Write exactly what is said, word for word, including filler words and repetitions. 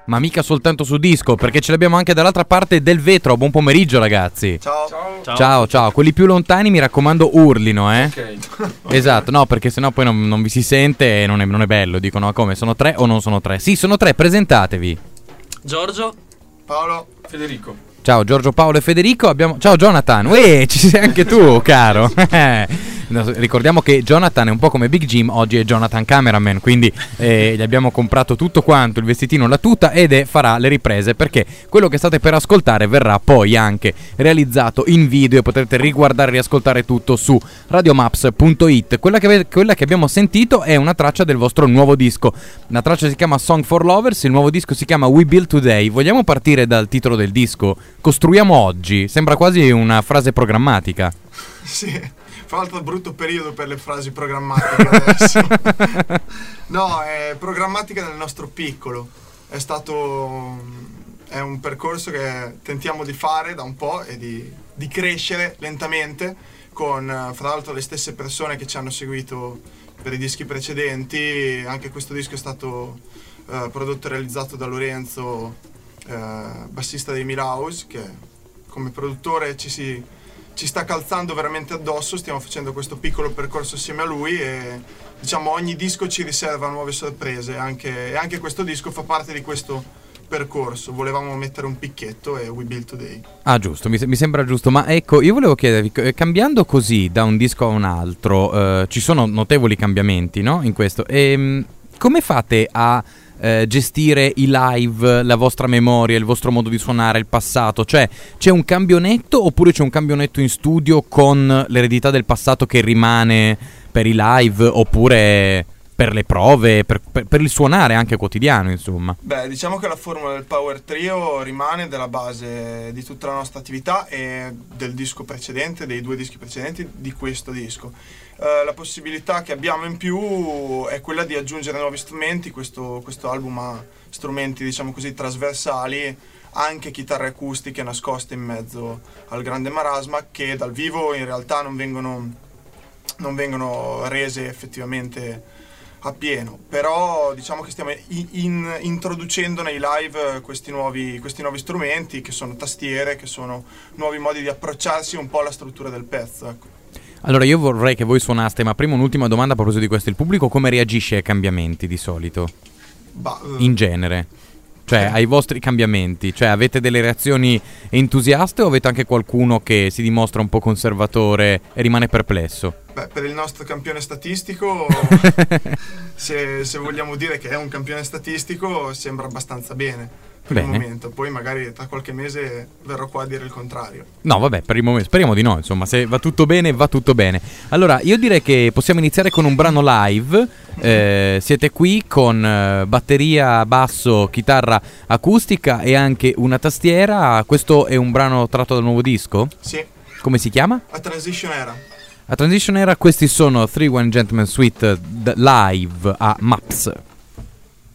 ma mica soltanto su disco, perché ce l'abbiamo anche dall'altra parte del vetro. Buon pomeriggio, ragazzi. Ciao. Ciao. Ciao, ciao. ciao. Quelli più lontani, mi raccomando, urlino, eh. Ok. Esatto, no, perché sennò poi non, non vi si sente e non è, non è bello. Dicono, ma come, sono tre o non sono tre? Sì, sono tre, presentatevi. Giorgio, Paolo, Federico. Ciao Giorgio, Paolo e Federico. Abbiamo... Ciao Jonathan. Uè, ci sei anche tu, caro. No, ricordiamo che Jonathan è un po' come Big Jim. Oggi è Jonathan Cameraman, quindi eh, gli abbiamo comprato tutto quanto, il vestitino, la tuta, ed è, farà le riprese, perché quello che state per ascoltare verrà poi anche realizzato in video e potrete riguardare e riascoltare tutto su radiomaps punto it. Quella che, quella che abbiamo sentito è una traccia del vostro nuovo disco. La traccia si chiama Song for Lovers, il nuovo disco si chiama We Build Today. Vogliamo partire dal titolo del disco? Costruiamo oggi. Sembra quasi una frase programmatica. sì, fra l'altro brutto periodo per le frasi programmatiche adesso. No, è programmatica nel nostro piccolo. È stato è un percorso che tentiamo di fare da un po' e di, di crescere lentamente con, fra l'altro, le stesse persone che ci hanno seguito per i dischi precedenti. Anche questo disco è stato uh, prodotto e realizzato da Lorenzo, uh, bassista dei Milhouse, che come produttore ci si ci sta calzando veramente addosso. Stiamo facendo questo piccolo percorso assieme a lui e diciamo ogni disco ci riserva nuove sorprese, anche, e anche questo disco fa parte di questo percorso. Volevamo mettere un picchetto e We Build Today. Ah, giusto, mi, mi sembra giusto. Ma ecco, io volevo chiedervi, cambiando così da un disco a un altro, eh, ci sono notevoli cambiamenti, no? In questo. E come fate a Eh, gestire i live, la vostra memoria, il vostro modo di suonare, il passato? Cioè, c'è un cambio netto oppure c'è un cambio netto in studio con l'eredità del passato che rimane per i live oppure per le prove, per, per, per il suonare anche quotidiano, insomma? Beh, diciamo che la formula del Power Trio rimane della base di tutta la nostra attività e del disco precedente, dei due dischi precedenti, di questo disco. Uh, la possibilità che abbiamo in più è quella di aggiungere nuovi strumenti. Questo, questo album ha strumenti, diciamo così, trasversali, anche chitarre acustiche nascoste in mezzo al grande marasma, che dal vivo in realtà non vengono, non vengono rese effettivamente a pieno, però diciamo che stiamo in, in, introducendo nei live questi nuovi, questi nuovi strumenti, che sono tastiere, che sono nuovi modi di approcciarsi un po' alla struttura del pezzo, ecco. Allora io vorrei che voi suonaste, ma prima un'ultima domanda a proposito di questo: il pubblico come reagisce ai cambiamenti di solito? Bah, uh, in genere, cioè ai vostri cambiamenti, cioè avete delle reazioni entusiaste o avete anche qualcuno che si dimostra un po' conservatore e rimane perplesso? Beh, per il nostro campione statistico, se, se vogliamo dire che è un campione statistico, sembra abbastanza bene per Bene. il momento. Poi magari tra qualche mese verrò qua a dire il contrario. No, vabbè, per il momento speriamo di no, insomma, se va tutto bene, va tutto bene. Allora, io direi che possiamo iniziare con un brano live. Eh, siete qui con eh, batteria, basso, chitarra acustica e anche una tastiera. Questo è un brano tratto dal nuovo disco? Sì. Come si chiama? A Transition Era. A Transition Era. Questi sono Three One Gentleman Suite d- live a Maps.